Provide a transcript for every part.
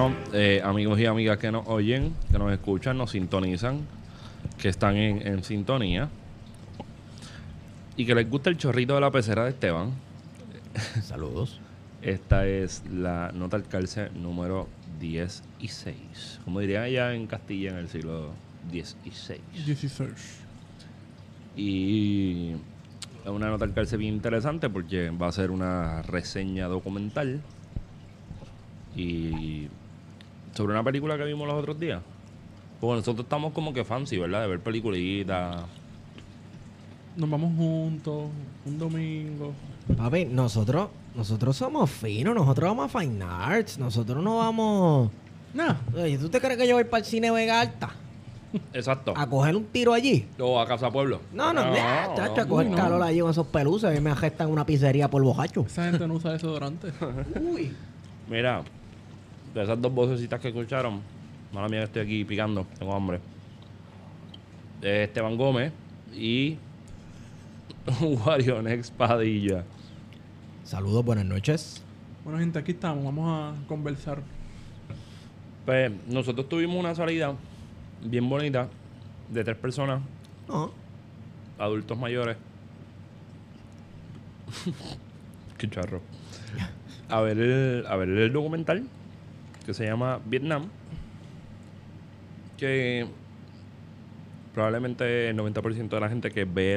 Saludos, amigos y amigas que nos oyen, que nos escuchan, nos sintonizan, que están en sintonía y que les gusta el chorrito de la pecera de Esteban. Saludos. Esta es la nota al calce número 16. Como dirían allá en Castilla en el siglo XVI. 16. Y es una nota al calce bien interesante porque va a ser una reseña documental y sobre una película que vimos los otros días. Porque nosotros estamos como que fancy, ¿verdad? De ver peliculitas. Nos vamos juntos un domingo. Papi, nosotros somos finos, nosotros vamos a Fine Arts, nosotros no vamos... Nah. Oye, ¿tú te crees que yo voy para el cine Vega Alta? Exacto. ¿A coger un tiro allí? O a Casa Pueblo. No, chacho, a coger no. calor allí con esos peluces y me agestan en una pizzería por bojacho. Esa gente no usa desodorante. Uy. Mira, de esas dos vocecitas que escucharon, mala mía que estoy aquí picando, tengo hambre. Esteban Gómez y Warionex Padilla. Saludos, buenas noches. Bueno, gente, aquí estamos. Vamos a conversar. Pues nosotros tuvimos una salida bien bonita de 3 personas, No. adultos mayores. Qué charro. A ver el documental que se llama Vietnam, que probablemente el 90% de la gente que ve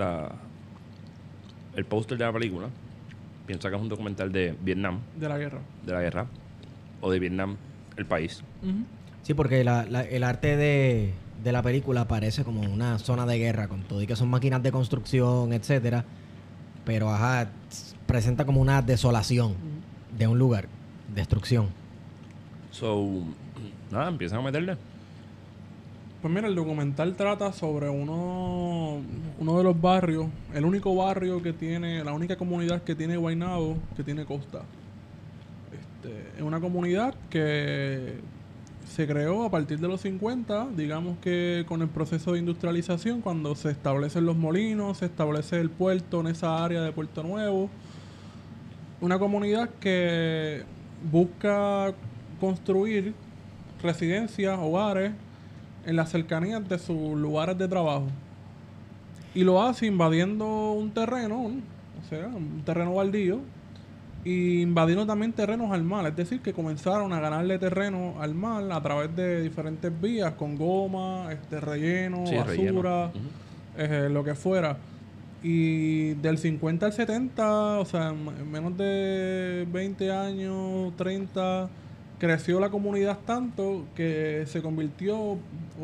el póster de la película piensa que es un documental de Vietnam, De la guerra. de la guerra, o de Vietnam, el país. Ujú. Sí, porque el arte de la película parece como una zona de guerra, con todo y que son máquinas de construcción, etcétera. Pero, presenta como una desolación de un lugar, destrucción. So, nada, empiezan a meterle. Pues mira, el documental trata sobre uno de los barrios, el único barrio que tiene, la única comunidad que tiene Guaynabo, que tiene costa. Es una comunidad que se creó a partir de los 50, digamos que con el proceso de industrialización, cuando se establecen los molinos, se establece el puerto en esa área de Puerto Nuevo. Una comunidad que busca construir residencias, hogares, en las cercanías de sus lugares de trabajo. Y lo hace invadiendo un terreno, o sea, un terreno baldío, y invadiendo también terrenos al mar. Es decir, que comenzaron a ganarle terreno al mar a través de diferentes vías, con goma, relleno, Sí, basura, relleno. lo que fuera. Y del 50 al 70, o sea, en menos de 20 años, 30... creció la comunidad tanto que se convirtieron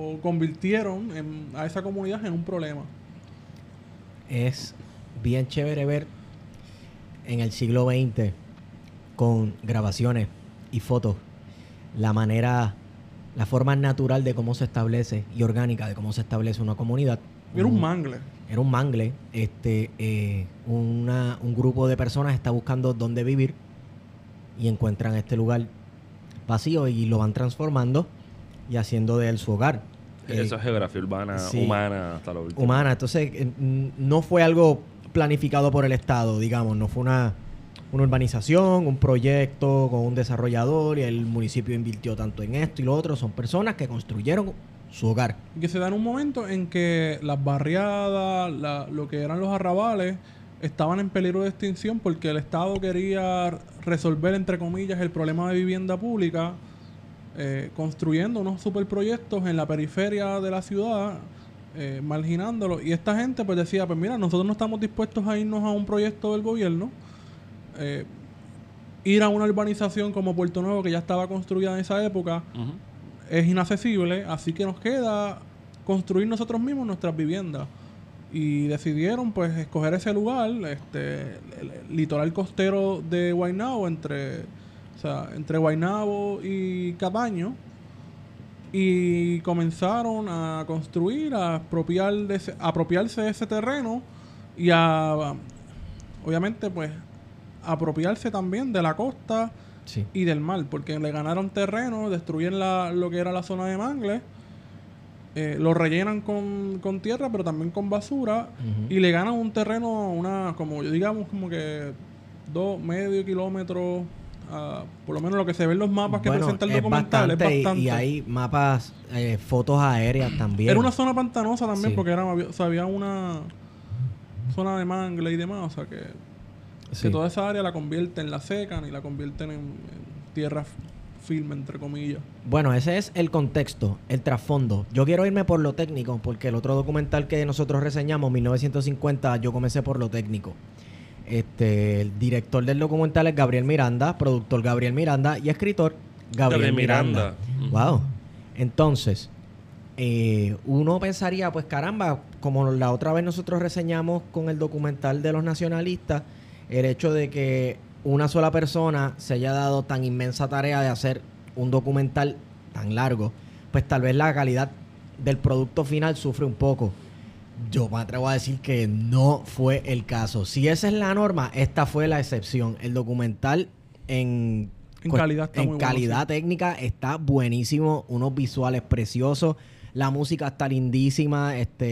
a esa comunidad en un problema. Es bien chévere ver en el siglo XX, con grabaciones y fotos, la forma natural de cómo se establece y orgánica de cómo se establece una comunidad. Era un mangle. Era un mangle. Un grupo de personas está buscando dónde vivir y encuentran este lugar vacío y lo van transformando y haciendo de él su hogar. Esa es geografía urbana, sí, humana, hasta lo último. Humana. Entonces, no fue algo planificado por el Estado, digamos. No fue una urbanización, un proyecto con un desarrollador y el municipio invirtió tanto en esto y lo otro. Son personas que construyeron su hogar. Y que se da en un momento en que las barriadas, lo que eran los arrabales, estaban en peligro de extinción porque el Estado quería resolver, entre comillas, el problema de vivienda pública, construyendo unos superproyectos en la periferia de la ciudad, marginándolo. Y esta gente pues decía, pues mira, nosotros no estamos dispuestos a irnos a un proyecto del gobierno, ir a una urbanización como Puerto Nuevo, que ya estaba construida en esa época, es inaccesible, así que nos queda construir nosotros mismos nuestras viviendas. Y decidieron pues escoger ese lugar, el litoral costero de Guaynabo, entre Guaynabo y Cataño, y comenzaron a construir, a apropiarse de ese terreno y obviamente pues apropiarse también de la costa, Sí. y del mar, porque le ganaron terreno, destruyen lo que era la zona de mangle, lo rellenan con tierra, pero también con basura, y le ganan un terreno, como que medio kilómetro por lo menos lo que se ve en los mapas que Bueno, presenta el es documental, es bastante. y hay mapas, fotos aéreas también. Era una zona pantanosa también, Sí. porque había una zona de mangle y demás, o sea que Sí. toda esa área la convierten, la secan y la convierten en tierra firme, entre comillas. Bueno, ese es el contexto, el trasfondo. Yo quiero irme por lo técnico, porque el otro documental que nosotros reseñamos, 1950, yo comencé por lo técnico. El director del documental es Gabriel Miranda, productor Gabriel Miranda y escritor Gabriel Miranda. Wow. Entonces, uno pensaría, pues caramba, como la otra vez nosotros reseñamos con el documental de los nacionalistas, el hecho de que una sola persona se haya dado tan inmensa tarea de hacer un documental tan largo, pues tal vez la calidad del producto final sufre un poco. Yo me atrevo a decir que no fue el caso. Si esa es la norma, esta fue la excepción. El documental en calidad está muy bueno, calidad sí. técnica está buenísimo, unos visuales preciosos, la música está lindísima,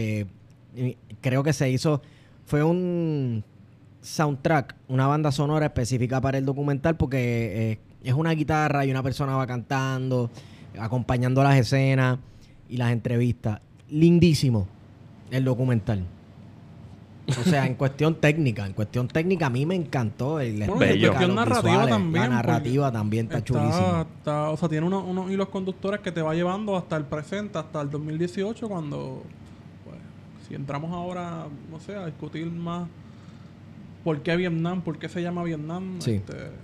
creo que fue un soundtrack, una banda sonora específica para el documental porque es una guitarra y una persona va cantando, acompañando las escenas y las entrevistas. Lindísimo el documental. O sea, en cuestión técnica a mí me encantó el Bueno, bello. en cuestión narrativa también. La narrativa porque también está chulísima. o sea, tiene unos hilos conductores que te va llevando hasta el presente, hasta el 2018, cuando, pues, si entramos ahora, no sé, a discutir más por qué Vietnam, por qué se llama Vietnam. Sí.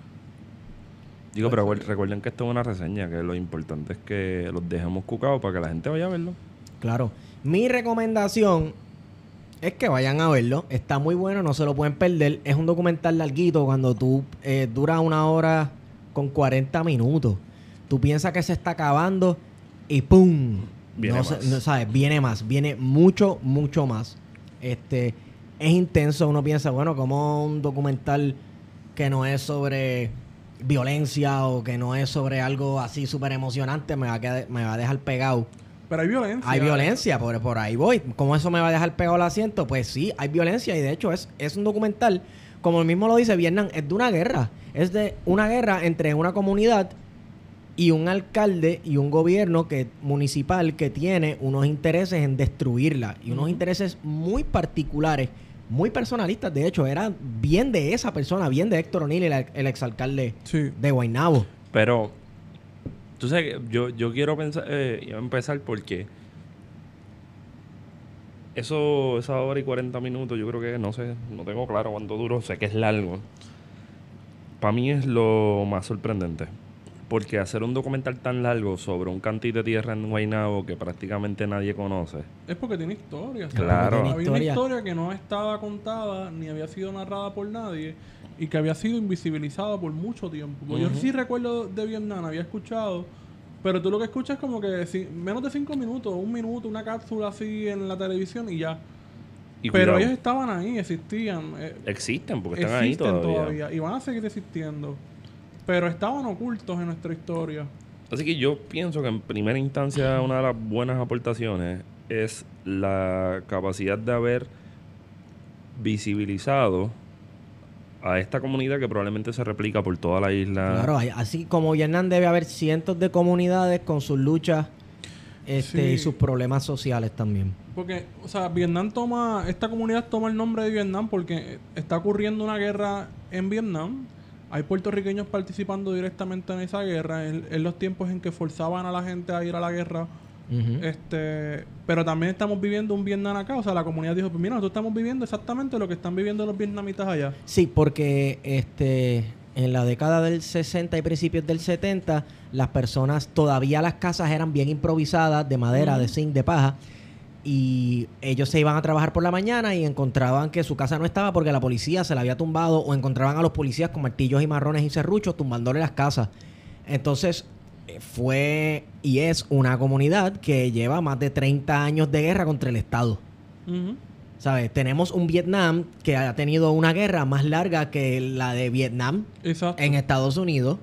Digo, pero recuerden que esto es una reseña, que lo importante es que los dejemos cucados para que la gente vaya a verlo. Claro. Mi recomendación es que vayan a verlo. Está muy bueno, no se lo pueden perder. Es un documental larguito cuando tú dura 1 hora con 40 minutos. Tú piensas que se está acabando y ¡pum! Viene más. ¿Sabes? Viene más. Viene mucho, mucho más. Es intenso. Uno piensa, bueno, como un documental que no es sobre violencia o que no es sobre algo así súper emocionante me va a dejar pegado. Pero hay violencia. Hay violencia, por ahí voy. ¿Cómo eso me va a dejar pegado al asiento? Pues sí, hay violencia y de hecho es un documental, como el mismo lo dice, Vietnam es de una guerra. Es de una guerra entre una comunidad y un alcalde y un gobierno municipal que tiene unos intereses en destruirla y unos intereses muy particulares, muy personalistas. De hecho, era bien de esa persona, bien de Héctor O'Neill, el exalcalde de Guaynabo. Pero, tú sabes que yo quiero empezar porque esa hora y 40 minutos, yo creo que, no sé, no tengo claro cuánto duro, sé que es largo. Para mí es lo más sorprendente. Porque hacer un documental tan largo sobre un cantito de tierra en Guaynabo que prácticamente nadie conoce. Es porque tiene historia. Claro. Había una historia que no estaba contada ni había sido narrada por nadie y que había sido invisibilizada por mucho tiempo. Yo sí recuerdo de Vietnam, había escuchado, pero tú lo que escuchas es como que menos de 5 minutos, 1 minuto, una cápsula así en la televisión y ya. Y pero cuidado, ellos estaban ahí, existían. existen porque están ahí todavía. Y van a seguir existiendo. Pero estaban ocultos en nuestra historia. Así que yo pienso que en primera instancia una de las buenas aportaciones es la capacidad de haber visibilizado a esta comunidad que probablemente se replica por toda la isla. Claro, así como Vietnam debe haber cientos de comunidades con sus luchas y sus problemas sociales también. Porque, o sea, esta comunidad toma el nombre de Vietnam porque está ocurriendo una guerra en Vietnam. Hay puertorriqueños participando directamente en esa guerra, en los tiempos en que forzaban a la gente a ir a la guerra. Pero también estamos viviendo un Vietnam acá. O sea, la comunidad dijo, pues mira, nosotros estamos viviendo exactamente lo que están viviendo los vietnamitas allá. Sí, porque en la década del 60 y principios del 70, las personas, todavía las casas eran bien improvisadas, de madera, de zinc, de paja. Y ellos se iban a trabajar por la mañana y encontraban que su casa no estaba porque la policía se la había tumbado, o encontraban a los policías con martillos y marrones y serruchos tumbándole las casas. Entonces fue y es una comunidad que lleva más de 30 años de guerra contra el Estado. ¿Sabes? Tenemos un Vietnam que ha tenido una guerra más larga que la de Vietnam. Exacto. En Estados Unidos.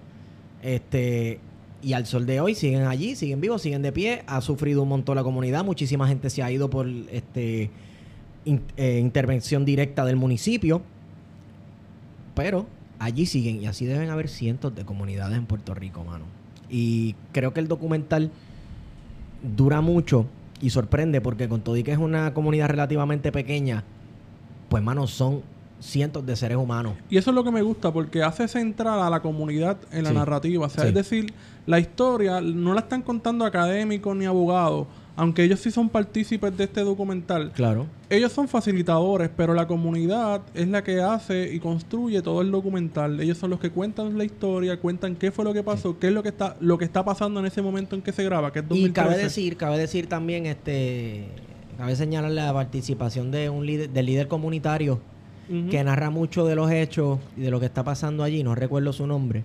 Y al sol de hoy siguen allí, siguen vivos, siguen de pie. Ha sufrido un montón la comunidad. Muchísima gente se ha ido por intervención directa del municipio. Pero allí siguen y así deben haber cientos de comunidades en Puerto Rico, mano. Y creo que el documental dura mucho y sorprende porque con todo y que es una comunidad relativamente pequeña, pues, mano, son cientos de seres humanos. Y eso es lo que me gusta, porque hace central a la comunidad en la Sí. narrativa. O sea, Sí. es decir, la historia no la están contando académicos ni abogados, aunque ellos sí son partícipes de este documental. Claro. Ellos son facilitadores, pero la comunidad es la que hace y construye todo el documental. Ellos son los que cuentan la historia, cuentan qué fue lo que pasó, qué es lo que está pasando en ese momento en que se graba, que es 2013. Y cabe decir también, cabe señalar la participación de del líder comunitario Ujú. que narra mucho de los hechos y de lo que está pasando allí. No recuerdo su nombre.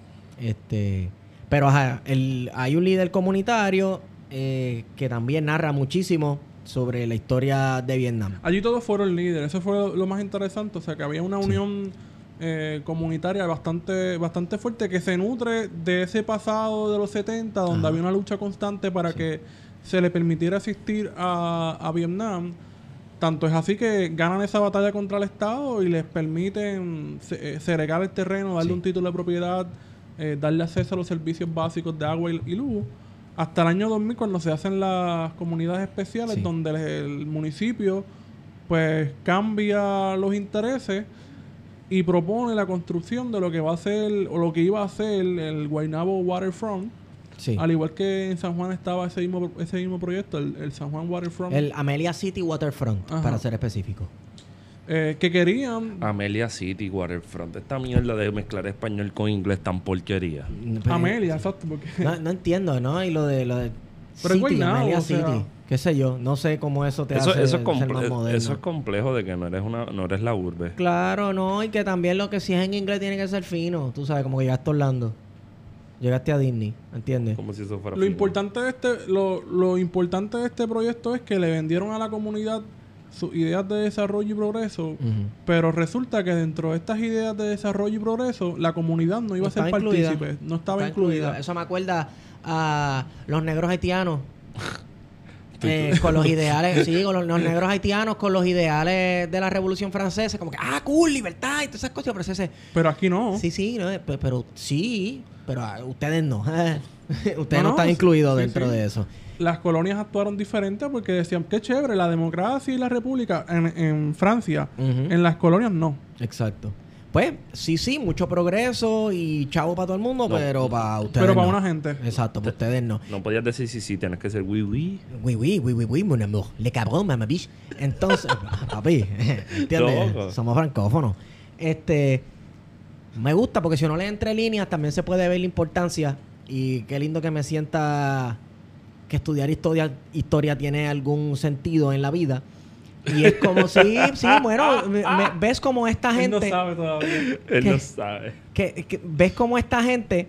Pero ajá, hay un líder comunitario que también narra muchísimo sobre la historia de Vietnam. Allí todos fueron líderes. Eso fue lo más interesante. O sea, que había una unión comunitaria bastante fuerte que se nutre de ese pasado de los 70, donde Ajá. había una lucha constante para que se le permitiera asistir a Vietnam. Tanto es así que ganan esa batalla contra el Estado y les permiten segregar el terreno, darle Sí. un título de propiedad, darle acceso a los servicios básicos de agua y luz. Hasta el año 2000, cuando se hacen las comunidades especiales, Sí. donde el municipio pues cambia los intereses y propone la construcción de lo que va a ser o lo que iba a ser el Guaynabo Waterfront. Sí. Al igual que en San Juan estaba ese mismo proyecto, el San Juan Waterfront, El Amelia City Waterfront, Ajá. para ser específico. que querían Amelia City, Waterfront. Esta mierda de mezclar español con inglés tan porquería. Amelia, exacto, porque No es entiendo, ¿no? Y lo de Pero es Guaynabo, Amelia o sea. City. Qué sé yo. No sé cómo eso te Eso, hace eso, ser más moderno. eso es complejo de que no eres la urbe. Claro, no. Y que también lo que sí es en inglés tiene que ser fino. Tú sabes, como que llegaste a Orlando. Llegaste a Disney, ¿entiendes? Como si eso fuera lo fino. importante de lo importante de este proyecto es que le vendieron a la comunidad sus ideas de desarrollo y progreso, Ujú. pero resulta que dentro de estas ideas de desarrollo y progreso, la comunidad no iba a ser estaba incluida. partícipe, no estaba Está incluida. Eso me acuerda a los negros haitianos. Con los ideales, sí, con los negros haitianos, con los ideales de la Revolución Francesa, como que, cool, libertad y todas esas cosas, pero Pero aquí no. sí, no, pero sí, pero ustedes no. Ustedes No, no están no, incluidos sí, dentro sí. de eso. Las colonias actuaron diferente porque decían, qué chévere, la democracia y la república en Francia. Ujú. En las colonias no. Exacto. Pues, sí, mucho progreso y chavo para todo el mundo, No. pero para ustedes Pero para no. una gente. Exacto, para ustedes no. No podías decir sí, tienes que ser oui. Oui, mon amour. Le cabrón, mamá biche. Entonces, papi, ¿entiendes? Loco. Somos francófonos. Me gusta porque si uno lee entre líneas también se puede ver la importancia y qué lindo que me sienta que estudiar historia tiene algún sentido en la vida. Y es como sí, bueno, ves como esta Él no gente sabe todavía. Él ¿Qué? no sabe. que ves como esta gente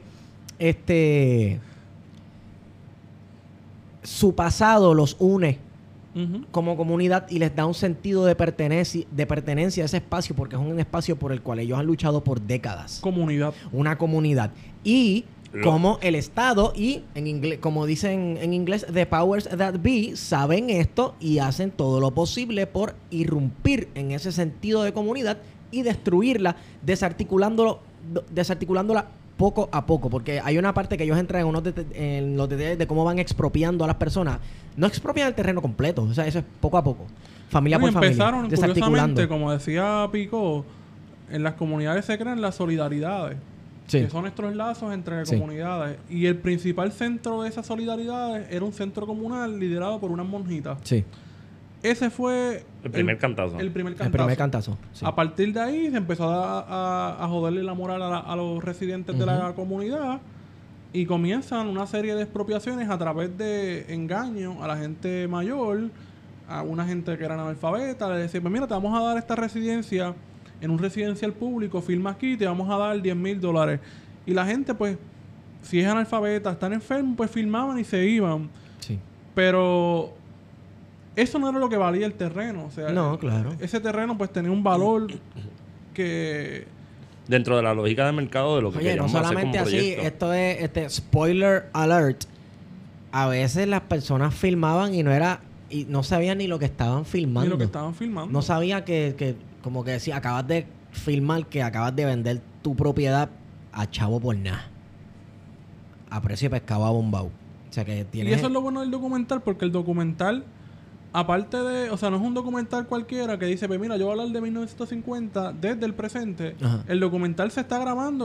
su pasado los une Ujú. como comunidad y les da un sentido de pertenencia a ese espacio porque es un espacio por el cual ellos han luchado por décadas. Comunidad. Una comunidad. Y Lo- como el Estado y, en inglés, como dicen en inglés, the powers that be, saben esto y hacen todo lo posible por irrumpir en ese sentido de comunidad y destruirla, desarticulándola poco a poco, porque hay una parte que ellos entran en los detalles de cómo van expropiando a las personas. No expropian el terreno completo, o sea, eso es poco a poco. Familia Bueno, por familia, empezaron, desarticulando. curiosamente, como decía Pico, en las comunidades se crean las solidaridades, Sí. que son nuestros lazos entre Sí. comunidades. Y el principal centro de esas solidaridades era un centro comunal liderado por unas monjitas. Sí, Ese fue El primer cantazo. el primer el cantazo. primer cantazo. Sí. A partir de ahí se empezó a joderle la moral a los residentes de la comunidad y comienzan una serie de expropiaciones a través de engaño a la gente mayor, a una gente que era analfabeta. Le decían, pues mira, te vamos a dar esta residencia en un residencial público, firma aquí, te vamos a dar $10,000. Y la gente, pues, si es analfabeta, están enfermos, pues firmaban y se iban. Sí. Pero eso no era lo que valía el terreno. O sea, No, claro. ese terreno pues tenía un valor que... Dentro de la lógica de mercado de lo que Oye, no queríamos hacer solamente como así, proyecto. esto es spoiler alert. A veces las personas filmaban y no sabían ni lo que estaban filmando. Ni lo que estaban filmando. No sabía que como que decía, acabas de filmar que acabas de vender tu propiedad a chavo por nada. A precio de pescado abombado. O sea que tienes... Y eso es lo bueno del documental, porque el documental, aparte de... O sea, no es un documental cualquiera que dice, pues mira, yo voy a hablar de 1950 desde el presente. Ajá. El documental se está grabando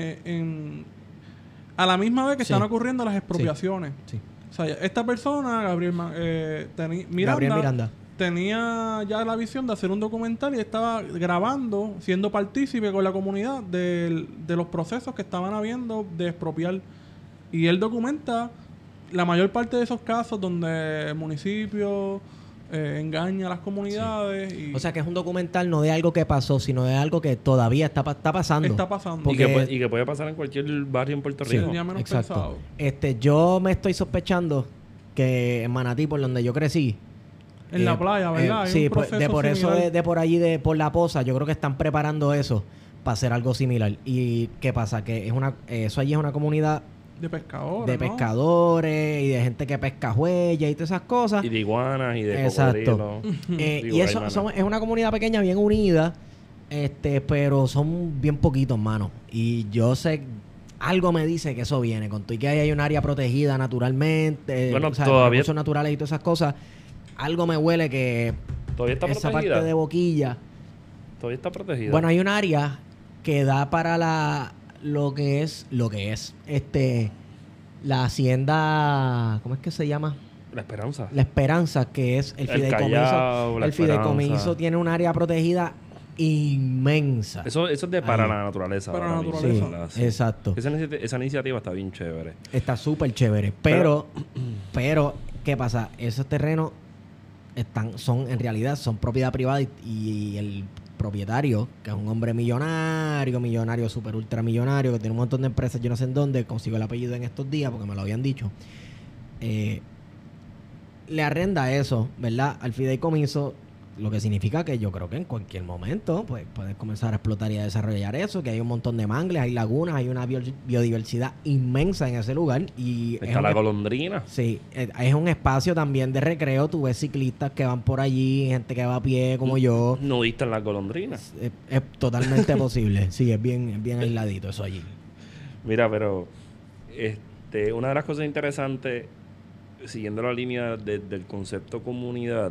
a la misma vez que Sí. están ocurriendo las expropiaciones. Sí. O sea, esta persona, Gabriel Miranda, tenía ya la visión de hacer un documental y estaba grabando, siendo partícipe con la comunidad de los procesos que estaban habiendo de expropiar. Y él documenta la mayor parte de esos casos donde el municipio engaña a las comunidades. Y O sea que es un documental no de algo que pasó, sino de algo que todavía está pasando. está pasando. Porque- Y que puede pasar en cualquier barrio en Puerto Sí, Rico. Tenía menos exacto. pensado. Yo me estoy sospechando que en Manatí, por donde yo crecí... En la playa, ¿verdad? Hay sí, un proceso por eso similar. de por allí, por La Poza, yo creo que están preparando eso para hacer algo similar. ¿Y qué pasa? Que eso allí es una comunidad De pescadores, de ¿no? pescadores y de gente que pesca huellas y todas esas cosas. Y de iguanas y de Exacto. cocodrilos. Digo, Y eso caimana. es una comunidad pequeña, bien unida, pero son bien poquitos, mano. Y yo sé, algo me dice que eso viene. Con todo y que ahí hay un área protegida naturalmente, Bueno, o sea, todavía- recursos naturales y todas esas cosas. Algo me huele que Todavía está esa protegida. parte de Boquilla. Todavía está protegida. Bueno, hay un área que da para lo que es la hacienda, ¿cómo es que se llama? La Esperanza. La Esperanza, que es el El fideicomiso. Callao, La El fideicomiso Esperanza. tiene un área protegida inmensa. Eso es de para Ahí. la naturaleza. Para ahora la mismo, naturaleza. ¿verdad? Sí, exacto. Esa iniciativa está bien chévere. Está súper chévere. Pero, ¿qué pasa? Esos terrenos en realidad son propiedad privada y el propietario, que es un hombre millonario, super ultra millonario, que tiene un montón de empresas, yo no sé en dónde, consigo el apellido en estos días porque me lo habían dicho. Le arrenda eso, ¿verdad? Al fideicomiso, lo que significa que yo creo que en cualquier momento pues puedes comenzar a explotar y a desarrollar eso, que hay un montón de mangles, hay lagunas, hay una biodiversidad inmensa en ese lugar y Está la golondrina. sí, es un espacio también de recreo. Tú ves ciclistas que van por allí, gente que va a pie como yo. Nudista en las golondrinas. Es totalmente posible. Sí, es bien aisladito eso allí. Mira, pero una de las cosas interesantes, siguiendo la línea del concepto comunidad,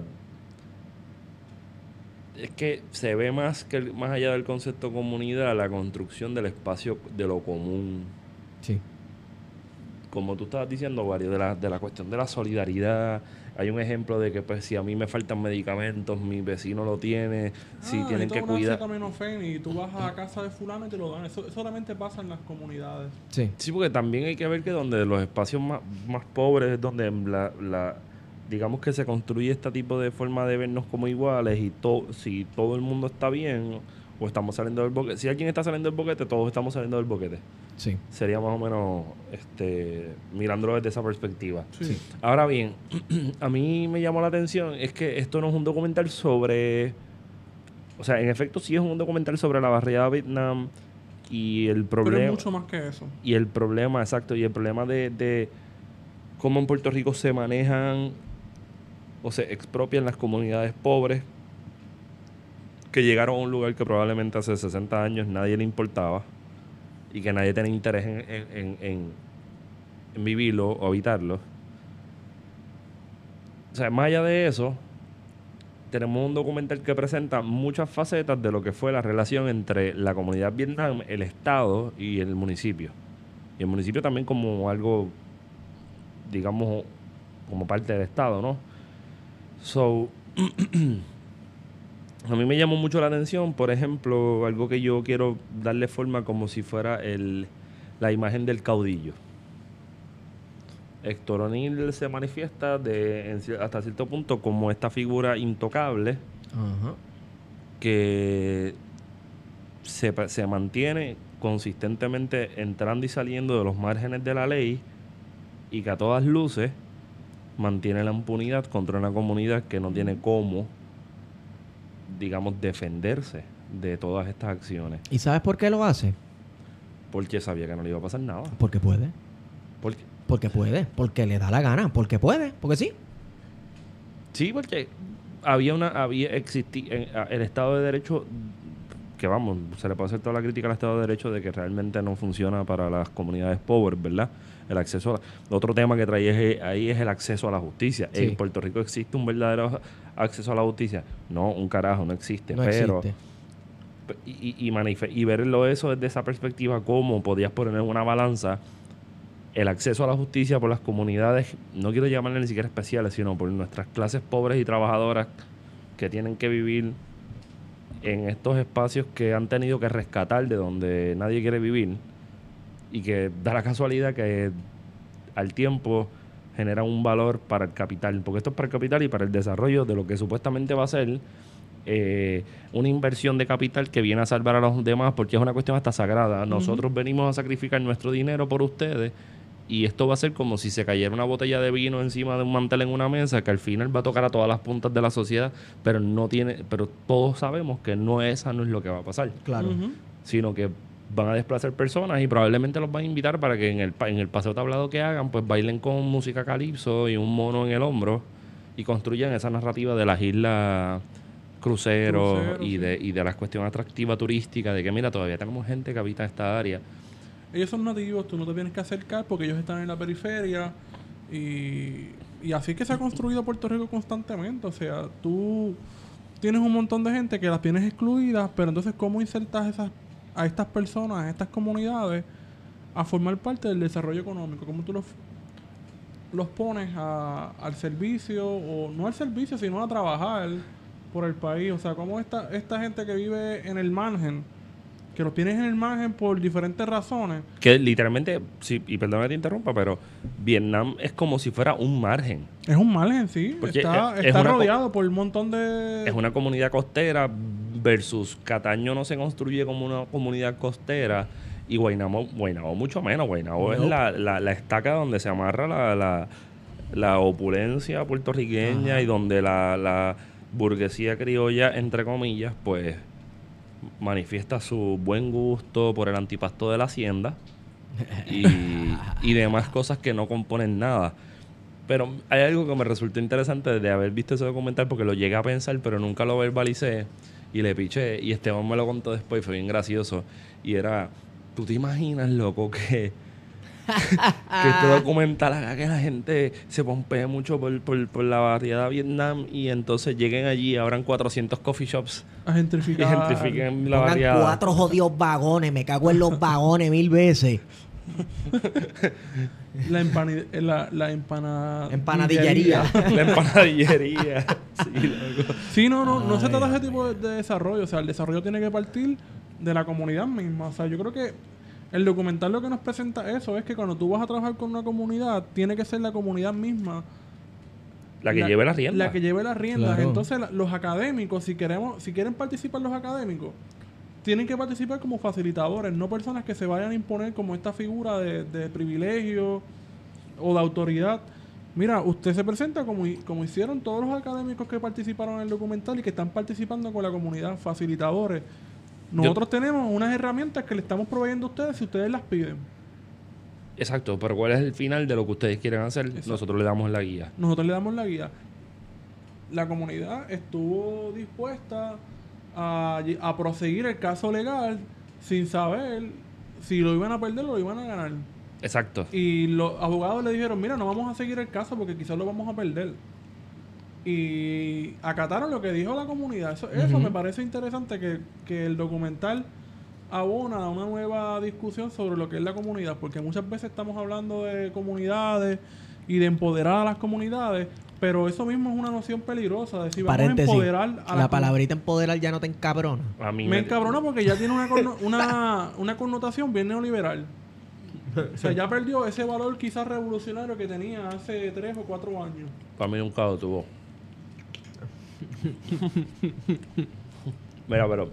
es que se ve más allá del concepto comunidad, la construcción del espacio de lo común. Sí. Como tú estabas diciendo, Wario, de la cuestión de la solidaridad. Hay un ejemplo de que pues si a mí me faltan medicamentos, mi vecino lo tiene, si tienen que cuidar. Acetaminofén y tú vas a la casa de fulano y te lo dan. Eso solamente pasa en las comunidades. Sí. Sí, porque también hay que ver que donde los espacios más pobres es donde digamos que se construye este tipo de forma de vernos como iguales y si todo el mundo está bien o estamos saliendo del boquete. Si alguien está saliendo del boquete, todos estamos saliendo del boquete. Sí. Sería más o menos mirándolo desde esa perspectiva. Sí. Ahora bien, a mí me llamó la atención es que esto no es un documental sobre... O sea, en efecto sí es un documental sobre la barriada de Vietnam y el Pero problema... es mucho más que eso. Y el problema, exacto, y el problema de cómo en Puerto Rico se manejan o se expropian las comunidades pobres que llegaron a un lugar que probablemente hace 60 años nadie le importaba y que nadie tenía interés en vivirlo o habitarlo. O sea, más allá de eso, tenemos un documental que presenta muchas facetas de lo que fue la relación entre la comunidad Vietnam, el Estado y el municipio. Y el municipio también como algo, digamos, como parte del Estado, ¿no? So, a mí me llamó mucho la atención, por ejemplo, algo que yo quiero darle forma como si fuera la imagen del caudillo. Héctor O'Neill se manifiesta hasta cierto punto como esta figura intocable Ajá. que se mantiene consistentemente entrando y saliendo de los márgenes de la ley y que a todas luces mantiene la impunidad contra una comunidad que no tiene cómo, digamos, defenderse de todas estas acciones. ¿Y sabes por qué lo hace? Porque sabía que no le iba a pasar nada. Porque puede. Porque, Porque puede. Porque le da la gana. Porque puede. Porque sí. sí, porque el Estado de Derecho que vamos, se le puede hacer toda la crítica al Estado de Derecho de que realmente no funciona para las comunidades pobres, ¿verdad? El acceso a otro tema que trae ahí es el acceso a la justicia. Sí. ¿En Puerto Rico existe un verdadero acceso a la justicia? No, un carajo, no existe. No pero existe. y verlo eso desde esa perspectiva, cómo podías poner en una balanza el acceso a la justicia por las comunidades, no quiero llamarle ni siquiera especiales, sino por nuestras clases pobres y trabajadoras que tienen que vivir en estos espacios que han tenido que rescatar de donde nadie quiere vivir, y que da la casualidad que al tiempo genera un valor para el capital, porque esto es para el capital y para el desarrollo de lo que supuestamente va a ser una inversión de capital que viene a salvar a los demás, porque es una cuestión hasta sagrada. Nosotros venimos a sacrificar nuestro dinero por ustedes, y esto va a ser como si se cayera una botella de vino encima de un mantel en una mesa, que al final va a tocar a todas las puntas de la sociedad, pero todos sabemos que no es lo que va a pasar, Claro. sino que van a desplazar personas y probablemente los van a invitar para que en el paseo tablado que hagan, pues bailen con música calipso y un mono en el hombro y construyan esa narrativa de las islas cruceros y de la cuestión atractiva turística, de que mira, todavía tenemos gente que habita esta área. Ellos son nativos, tú no te tienes que acercar porque ellos están en la periferia y así es que se ha construido Puerto Rico constantemente. O sea, tú tienes un montón de gente que las tienes excluidas, pero entonces ¿cómo insertas a estas personas, a estas comunidades a formar parte del desarrollo económico? ¿Cómo tú los pones al servicio, o no al servicio, sino a trabajar por el país? O sea, ¿cómo esta gente que vive en el margen, que los tienes en el margen por diferentes razones? Que literalmente, sí, y perdona que te interrumpa, pero Vietnam es como si fuera un margen. Es un margen, sí. Porque Está rodeado por un montón de... Es una comunidad costera versus Cataño no se construye como una comunidad costera, y Guaynabo mucho menos. Guaynabo es la estaca donde se amarra la opulencia puertorriqueña. Ajá. Y donde la burguesía criolla, entre comillas, pues manifiesta su buen gusto por el antipasto de la hacienda y demás cosas que no componen nada. Pero hay algo que me resultó interesante de haber visto ese documental, porque lo llegué a pensar, pero nunca lo verbalicé y le piché. Y Esteban me lo contó después y fue bien gracioso. Y era, ¿tú te imaginas, loco, que este documental haga que la gente se pompee mucho por la barriada Vietnam, y entonces lleguen allí y abran 400 coffee shops a gentrificar, y gentrifiquen la Pongan barriada? 4 jodidos vagones, me cago en los vagones 1000 veces. La empanadillería. La empanadillería. Sí, loco. Sí, no se trata de ese tipo de desarrollo. O sea, el desarrollo tiene que partir de la comunidad misma. O sea, yo creo que el documental lo que nos presenta eso es que cuando tú vas a trabajar con una comunidad, tiene que ser la comunidad misma la que lleve las riendas. La que lleve las riendas. Claro. Entonces, los académicos, si quieren participar los académicos, tienen que participar como facilitadores, no personas que se vayan a imponer como esta figura de privilegio o de autoridad. Mira, usted se presenta como hicieron todos los académicos que participaron en el documental y que están participando con la comunidad, facilitadores. Nosotros tenemos unas herramientas que le estamos proveyendo a ustedes si ustedes las piden. Exacto, pero ¿cuál es el final de lo que ustedes quieren hacer? Exacto. Nosotros le damos la guía. Nosotros le damos la guía. La comunidad estuvo dispuesta a proseguir el caso legal sin saber si lo iban a perder o lo iban a ganar. Exacto. Y los abogados le dijeron, mira, no vamos a seguir el caso porque quizás lo vamos a perder. Y acataron lo que dijo la comunidad. Eso me parece interesante, que el documental abona a una nueva discusión sobre lo que es la comunidad, porque muchas veces estamos hablando de comunidades y de empoderar a las comunidades, pero eso mismo es una noción peligrosa, de decir, vamos a empoderar a la palabrita empoderar ya no te encabrona. A mí me encabrona porque ya tiene una connotación bien neoliberal. O sea, ya perdió ese valor quizás revolucionario que tenía hace 3 o 4 años. Para mí nunca lo tuvo. Mira, pero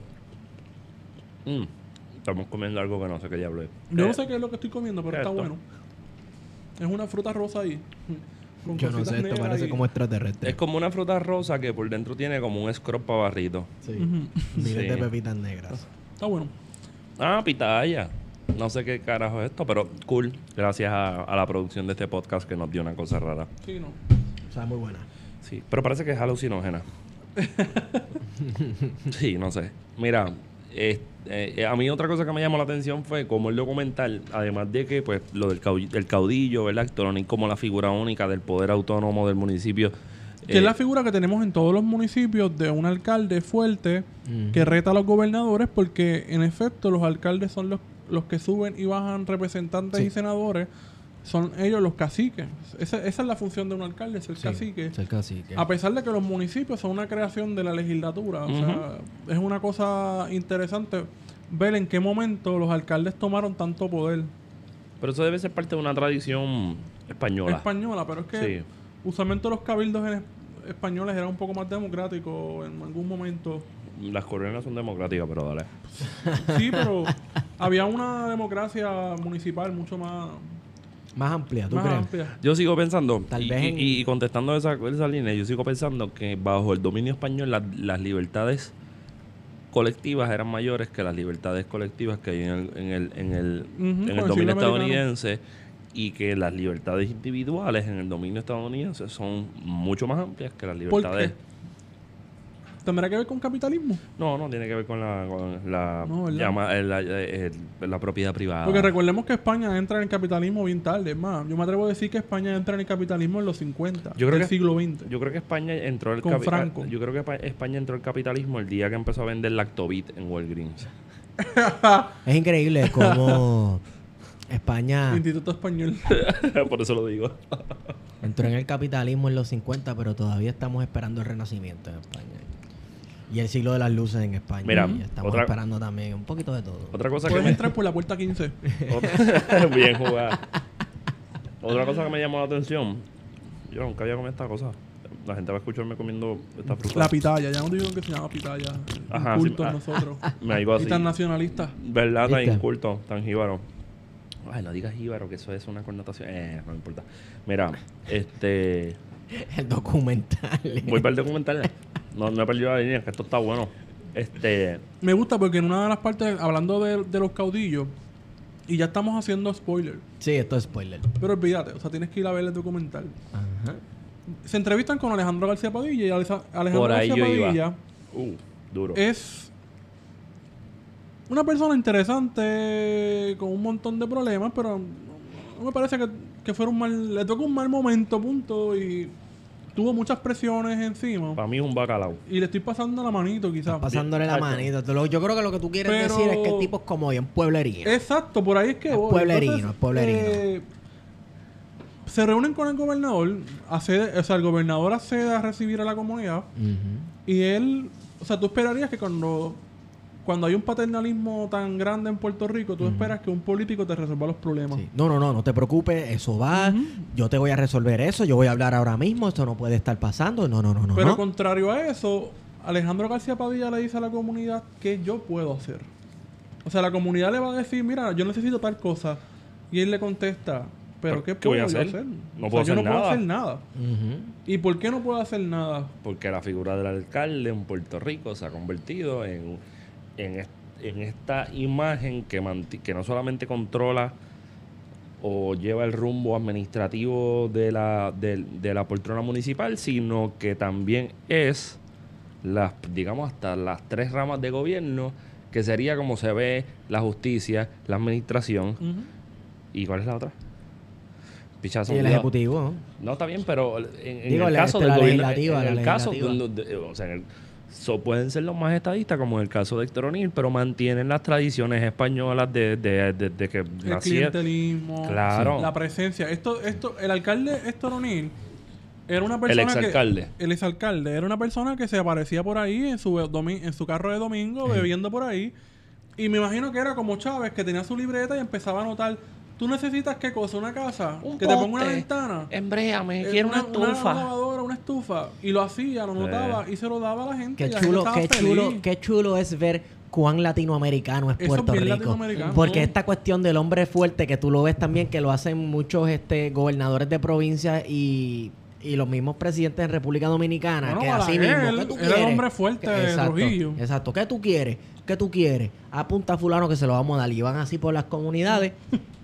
estamos comiendo algo que no sé qué diablo es. Yo no sé qué es lo que estoy comiendo, pero está bueno. Es una fruta rosa ahí. Yo no sé, esto parece como extraterrestre. Es como una fruta rosa que por dentro tiene como un scrub para barrito. Sí. Miles de pepitas negras. Está bueno. Ah, pitaya. No sé qué carajo es esto, pero cool. Gracias a la producción de este podcast que nos dio una cosa rara. Sí, no. O sea, muy buena. Sí, pero parece que es alucinógena. Sí, no sé. Mira, A mí otra cosa que me llamó la atención fue como el documental, además de que pues lo del caudillo, ¿verdad? Héctor O'Neill como la figura única del poder autónomo del municipio. Que es la figura que tenemos en todos los municipios de un alcalde fuerte que reta a los gobernadores, porque en efecto los alcaldes son los que suben y bajan representantes y senadores. Son ellos los caciques. Esa es la función de un alcalde, ser cacique. Ser cacique. A pesar de que los municipios son una creación de la legislatura. O sea, es una cosa interesante ver en qué momento los alcaldes tomaron tanto poder. Pero eso debe ser parte de una tradición española. Española, pero es que usualmente los cabildos españoles eran un poco más democráticos en algún momento. Las coreanas son democráticas, pero dale. Sí, pero había una democracia municipal mucho más amplia, ¿tú crees? amplia. Yo sigo pensando, Tal vez y contestando esa línea, yo sigo pensando que bajo el dominio español las libertades colectivas eran mayores que las libertades colectivas que hay en el dominio estadounidense, y que las libertades individuales en el dominio estadounidense son mucho más amplias que las libertades. ¿Por qué? ¿Tendrá que ver con capitalismo? No tiene que ver con la propiedad privada. Porque recordemos que España entra en el capitalismo bien tarde. Es más, yo me atrevo a decir que España entra en el capitalismo en los 50 del siglo XX. Yo creo que España entró con Franco. Yo creo que España entró al capitalismo el día que empezó a vender Lactobit en Walgreens. Es increíble cómo España Instituto Español. Por eso lo digo. entró en el capitalismo en los 50, pero todavía estamos esperando el Renacimiento en España. Y el siglo de las luces en España. Mira, y estamos esperando también un poquito de todo. Otra cosa Puedes entrar por la puerta 15. Bien jugada. Otra cosa que me llamó la atención. Yo nunca había comido esta cosa. La gente va a escucharme comiendo esta fruta. La pitaya. Ya no digo que se llama pitaya. Ajá, Incultos sí, nosotros. Me digo así. Y tan nacionalistas. ¿Verdad? Tan ¿Viste? inculto, tan jíbaro. Ay, no digas jíbaro, que eso es una connotación. No me importa. Mira, El documental. voy para el documental. No he perdido la línea, que esto está bueno. Me gusta porque en una de las partes, hablando de los caudillos, y ya estamos haciendo spoiler. Sí, esto es spoiler. Pero olvídate, o sea, tienes que ir a ver el documental. Ajá. Se entrevistan con Alejandro García Padilla y Alejandro Por ahí García yo iba. Padilla Duro. es una persona interesante con un montón de problemas, pero no me parece que fuera le tocó un mal momento, punto, y tuvo muchas presiones encima. Para mí es un bacalao. Y le estoy pasando la manito, quizás. Pasándole la manita. Yo creo que lo que tú quieres Pero- decir es que el tipo es como bien pueblerino. Exacto, por ahí es que Es voy. pueblerino, Entonces, es pueblerino. Se reúnen con el gobernador, el gobernador accede a recibir a la comunidad, Ujú. y él, o sea, tú esperarías que cuando hay un paternalismo tan grande en Puerto Rico, tú esperas que un político te resuelva los problemas. Sí. No te preocupes, eso va. Yo te voy a resolver eso, yo voy a hablar ahora mismo, esto no puede estar pasando. No. Pero contrario a eso, Alejandro García Padilla le dice a la comunidad qué yo puedo hacer. O sea, la comunidad le va a decir, mira, yo necesito tal cosa. Y él le contesta, ¿pero qué puedo voy a yo hacer? hacer? No O sea, puedo yo hacer no puedo nada. hacer nada. Ujú. ¿Y por qué no puedo hacer nada? Porque la figura del alcalde en Puerto Rico se ha convertido en esta imagen que no solamente controla o lleva el rumbo administrativo de la poltrona municipal, sino que también es digamos hasta las 3 ramas de gobierno, que sería como se ve la justicia, la administración. Ujú. ¿Y cuál es la otra? Pichazo. Y el ejecutivo, ¿no? No, está bien, pero en Digo, el caso la del gobierno, legislativa, en la el caso legislativa. o sea, pueden ser los más estadistas, como en el caso de Héctor O'Neill, pero mantienen las tradiciones españolas de que El nacieron. clientelismo, Claro. la presencia. El alcalde Héctor O'Neill era una persona exalcalde. el exalcalde era una persona que se aparecía por ahí en su carro de domingo, bebiendo por ahí. Y me imagino que era como Chávez, que tenía su libreta y empezaba a anotar, ¿tú necesitas qué cosa? ¿Una casa? ¿Que te ponga una ventana? Embréame, Una lavadora, una estufa. Y lo hacía, lo notaba y se lo daba a la gente. Qué y la gente estaba feliz. qué chulo es ver cuán latinoamericano es Eso es Puerto bien Rico. latinoamericano. Porque esta cuestión del hombre fuerte, que tú lo ves también, que lo hacen muchos gobernadores de provincia y los mismos presidentes en República Dominicana, Bueno, que así Balaguer mismo, ¿qué tú era el quieres? hombre fuerte de Exacto, Trujillo. Exacto, ¿qué tú quieres? ¿Qué tú quieres? Apunta a fulano que se lo vamos a dar. Y van así por las comunidades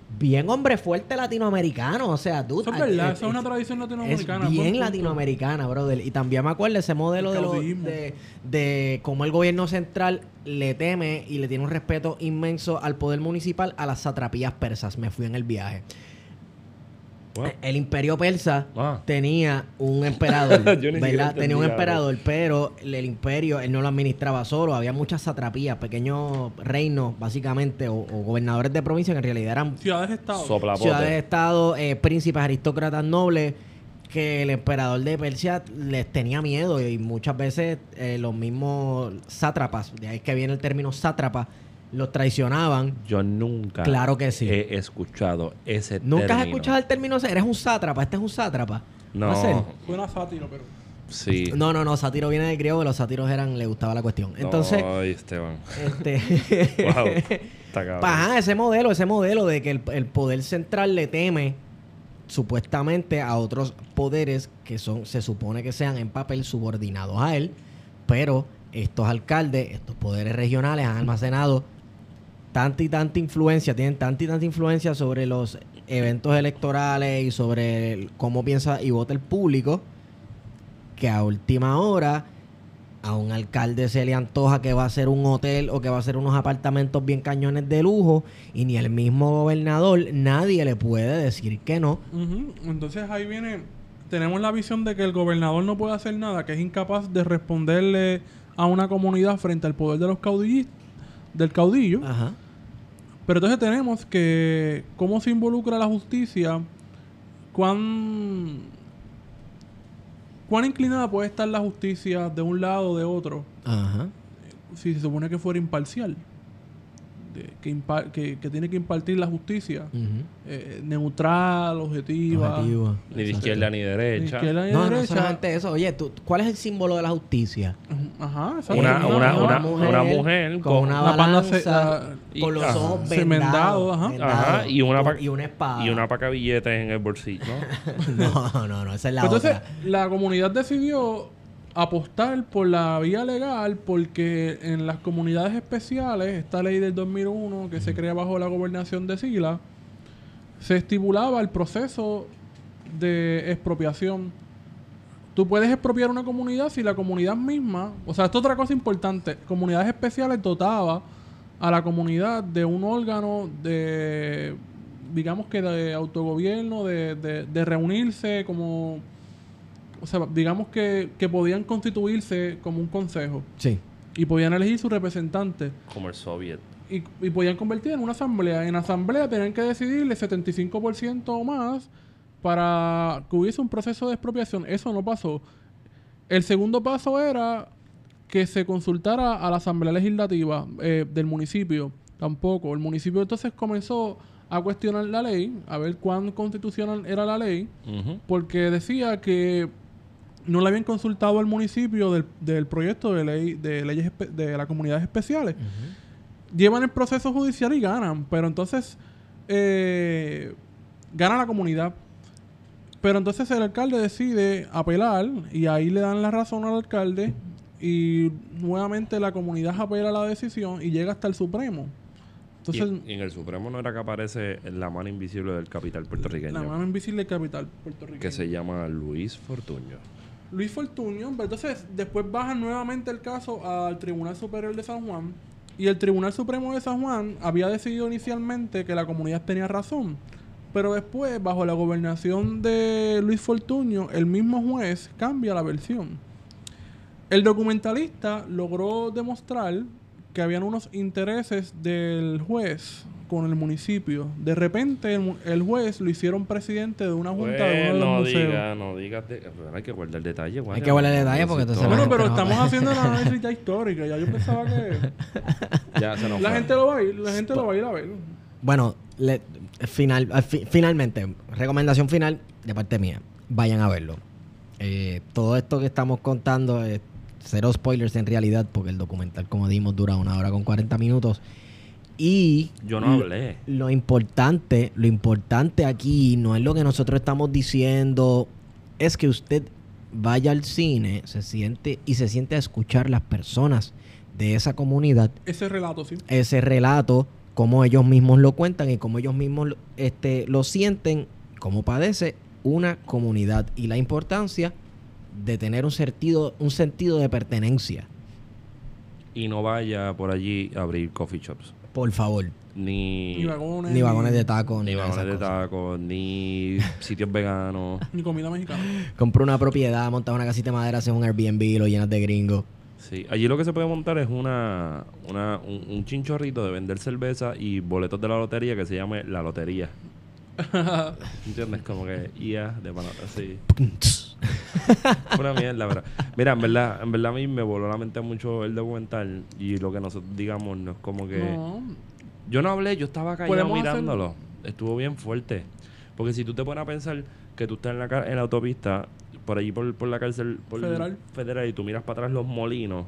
bien hombre fuerte latinoamericano. O sea, tú... Eso es verdad, eso es una tradición latinoamericana. Es bien buen punto. latinoamericana, brother. Y también me acuerdo ese modelo El de, caudillismo. de cómo el gobierno central le teme y le tiene un respeto inmenso al poder municipal, a las satrapías persas. Me fui en el viaje. What? El imperio persa Ah. tenía un emperador, Yo ni siquiera ¿verdad? Tenía un entendía, emperador, pero el imperio él no lo administraba solo. Había muchas satrapías, pequeños reinos, básicamente, o gobernadores de provincia que en realidad eran Ciudades-estado. Soplapote. ciudades-estado, príncipes, aristócratas nobles, que el emperador de Persia les tenía miedo y muchas veces los mismos sátrapas, de ahí es que viene el término sátrapa, los traicionaban. Yo nunca Claro que sí. he escuchado ese ¿Nunca has término. escuchado el término? Eres un sátrapa, este es un sátrapa. No. ¿Va a ser? Suena sátiro, pero... Sí. No, sátiro viene del griego, que los sátiros le gustaba la cuestión. Entonces, Ay, Esteban. este... Wow. Está cabrón. Ajá, ese modelo de que el poder central le teme supuestamente a otros poderes que se supone que sean en papel subordinados a él, pero estos alcaldes, estos poderes regionales han almacenado tanta y tanta influencia, tienen tanta y tanta influencia sobre los eventos electorales y sobre cómo piensa y vota el público, que a última hora a un alcalde se le antoja que va a ser un hotel o que va a ser unos apartamentos bien cañones de lujo y ni el mismo gobernador, nadie le puede decir que no. Ujú. Entonces ahí viene... Tenemos la visión de que el gobernador no puede hacer nada, que es incapaz de responderle a una comunidad frente al poder de los del caudillo. Ajá. Pero entonces tenemos que cómo se involucra la justicia, cuán inclinada puede estar la justicia de un lado o de otro, Ajá. si se supone que fuera imparcial, que tiene que impartir la justicia, neutral, objetiva, Objetivo. Ni de izquierda ni de ni derecha. izquierda ni No, no derecha. solamente eso. Oye, ¿cuál es el símbolo de la justicia? Ajá, exacto. Una mujer con una la panda balanza, y- con los ajá, ojos semendado, vendados, ajá. vendados, Ajá, y una y una espada. Y una paca de billetes en el bolsillo, ¿no? No, esa es la Entonces, otra. la comunidad decidió apostar por la vía legal porque en las comunidades especiales, esta ley del 2001 que se crea bajo la gobernación de Sila, se estipulaba el proceso de expropiación. Tú puedes expropiar una comunidad si la comunidad misma, o sea, esto es otra cosa importante, comunidades especiales dotaba a la comunidad de un órgano de, digamos que de autogobierno, de reunirse como... O sea, digamos que podían constituirse como un consejo Sí. y podían elegir su representante Como el soviet. y podían convertir en una asamblea. En asamblea tenían que decidir el 75% o más para que hubiese un proceso de expropiación. Eso no pasó. El segundo paso era que se consultara a la asamblea legislativa del municipio. Tampoco. El municipio entonces comenzó a cuestionar la ley, a ver cuán constitucional era la ley, porque decía que no le habían consultado al municipio del proyecto de ley de leyes de las comunidades especiales. Llevan el proceso judicial y ganan, pero entonces gana la comunidad. Pero entonces el alcalde decide apelar y ahí le dan la razón al alcalde y nuevamente la comunidad apela la decisión y llega hasta el Supremo. Entonces, Y en el Supremo no era que aparece la mano invisible del capital puertorriqueño, la mano invisible capital puertorriqueño. que se llama Luis Fortuño. Luis Fortuño, pero entonces después bajan nuevamente el caso al Tribunal Superior de San Juan y el Tribunal Supremo de San Juan había decidido inicialmente que la comunidad tenía razón, pero después bajo la gobernación de Luis Fortuño el mismo juez cambia la versión. El documentalista logró demostrar que habían unos intereses del juez con el municipio. De repente el juez lo hicieron presidente de una junta de uno de los museos. No digas. Pero hay que guardar detalle. Hay que guardar detalle porque entonces Bueno, la pero gente no- estamos haciendo el análisis ya histórico. Ya yo pensaba que Ya se nos la fue. gente lo va a ir, la gente lo va a ir a ver. Bueno, finalmente, recomendación final de parte mía. Vayan a verlo. Todo esto que estamos contando, cero spoilers en realidad, porque el documental, como dimos, dura 1 hora con 40 minutos. Y Yo no hablé. lo importante aquí no es lo que nosotros estamos diciendo, es que usted vaya al cine, se siente a escuchar las personas de esa comunidad, Ese relato, sí. ese relato cómo ellos mismos lo cuentan y cómo ellos mismos lo sienten, cómo padece una comunidad y la importancia de tener un sentido de pertenencia. Y no vaya por allí a abrir coffee shops. Por favor. Ni vagones de tacos. Ni vagones de tacos, ni sitios veganos. Ni comida mexicana. Compra una propiedad, monta una casita de madera, haces un Airbnb, lo llenas de gringos. Sí, allí lo que se puede montar es un chinchorrito de vender cerveza y boletos de la lotería que se llame La Lotería. ¿Entiendes? Como que IA de panota, sí. Una mierda, pero mira, en verdad a mí me voló la mente mucho el documental y lo que nosotros digamos no es como que... No. Yo no hablé, yo estaba callado mirándolo. hacerlo? Estuvo bien fuerte. Porque si tú te pones a pensar que tú estás en la autopista, por allí por la cárcel federal y tú miras para atrás los molinos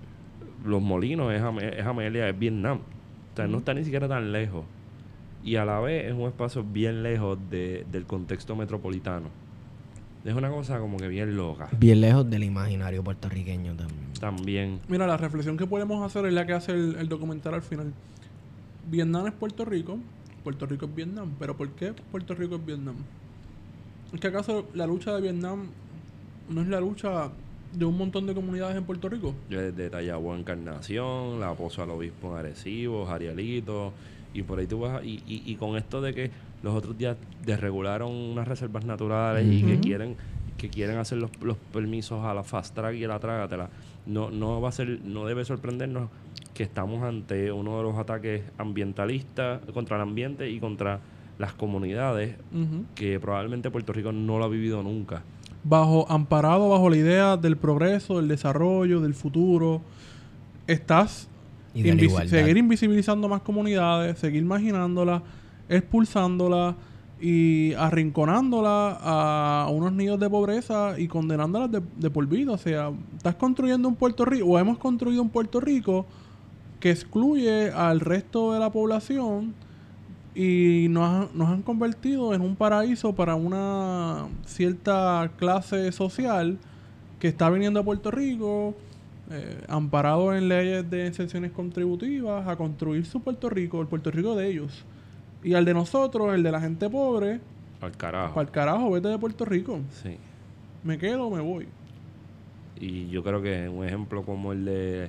es Amelia, es Vietnam. O sea, no está ni siquiera tan lejos. Y a la vez es un espacio bien lejos del contexto metropolitano. Es una cosa como que bien loca. Bien lejos del imaginario puertorriqueño También. Mira, la reflexión que podemos hacer es la que hace el documental al final. Vietnam es Puerto Rico es Vietnam. ¿Pero por qué Puerto Rico es Vietnam? ¿Es que acaso la lucha de Vietnam no es la lucha de un montón de comunidades en Puerto Rico? De Tallagua, Encarnación, la Pozo al Obispo en Arecibo, Jarialito, y por ahí tú vas. Y con esto de que los otros días desregularon unas reservas naturales y que quieren hacer los permisos a la fast track y a la trágatela, no debe sorprendernos que estamos ante uno de los ataques ambientalistas contra el ambiente y contra las comunidades que probablemente Puerto Rico no lo ha vivido nunca. Amparado bajo la idea del progreso, del desarrollo, del futuro, estás y de la igualdad. Seguir invisibilizando más comunidades, seguir marginándolas, expulsándolas y arrinconándolas a unos nidos de pobreza y condenándolas de por vida. O sea, estás construyendo un Puerto Rico, o hemos construido un Puerto Rico que excluye al resto de la población y nos han convertido en un paraíso para una cierta clase social que está viniendo a Puerto Rico, amparado en leyes de exenciones contributivas, a construir su Puerto Rico, el Puerto Rico de ellos. Y al de nosotros, el de la gente pobre, al carajo. Para el carajo, vete de Puerto Rico. Sí. Me quedo o me voy. Y yo creo que un ejemplo como el de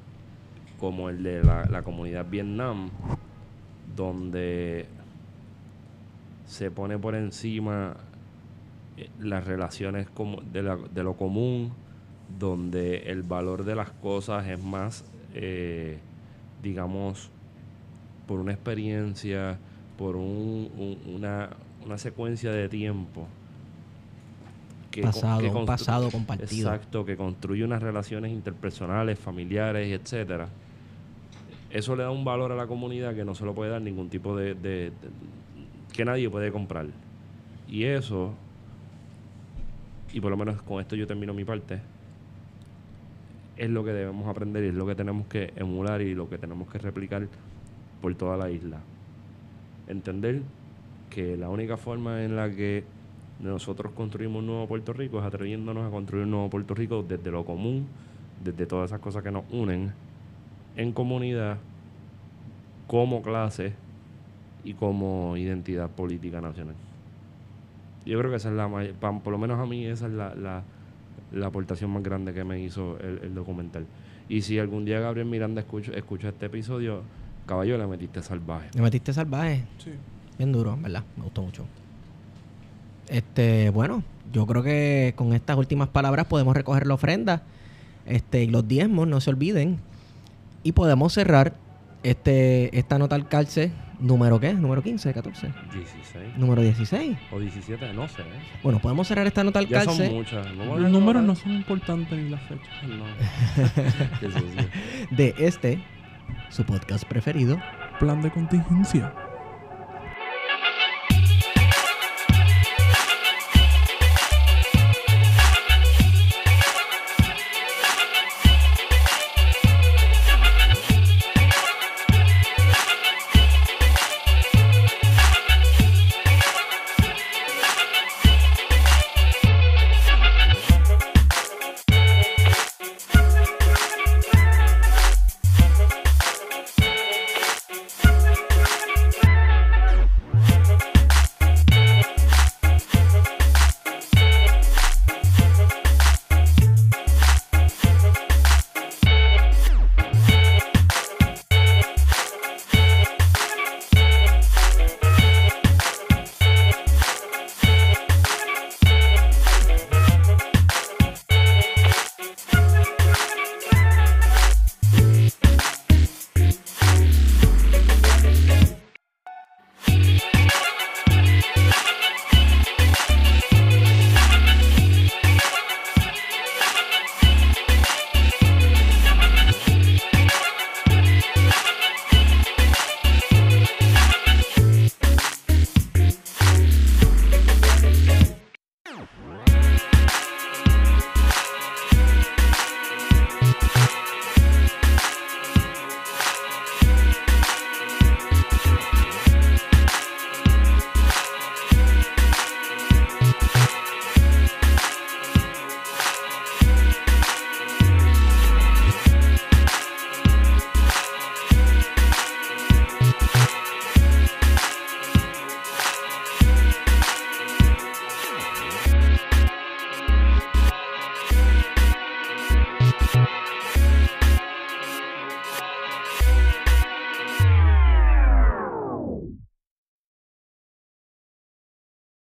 la comunidad Vietnam, donde se pone por encima las relaciones de lo común, donde el valor de las cosas es más, digamos, por una experiencia, por una secuencia de tiempo. Un pasado compartido. Exacto, que construye unas relaciones interpersonales, familiares, etcétera. Eso le da un valor a la comunidad que no se lo puede dar ningún tipo de que nadie puede comprar. Y eso, y por lo menos con esto yo termino mi parte, es lo que debemos aprender y es lo que tenemos que emular y lo que tenemos que replicar por toda la isla. Entender que la única forma en la que nosotros construimos un nuevo Puerto Rico es atreviéndonos a construir un nuevo Puerto Rico desde lo común, desde todas esas cosas que nos unen en comunidad, como clase y como identidad política nacional. Yo creo que esa es por lo menos a mí esa es la aportación más grande que me hizo el documental. Y si algún día Gabriel Miranda escucha este episodio, caballo, le metiste salvaje. ¿Le metiste salvaje? Sí. Bien duro, ¿verdad? Me gustó mucho. Bueno, yo creo que con estas últimas palabras podemos recoger la ofrenda. Y los diezmos, no se olviden. Y podemos cerrar esta nota al calce. ¿Número qué? ¿Número 15, 14? 16. ¿Número 16? O 17, no sé. Bueno, podemos cerrar esta nota al Ya calce. son muchas. Los números no son importantes ni las fechas. No. Qué sucio. De su podcast preferido. Plan de contingencia.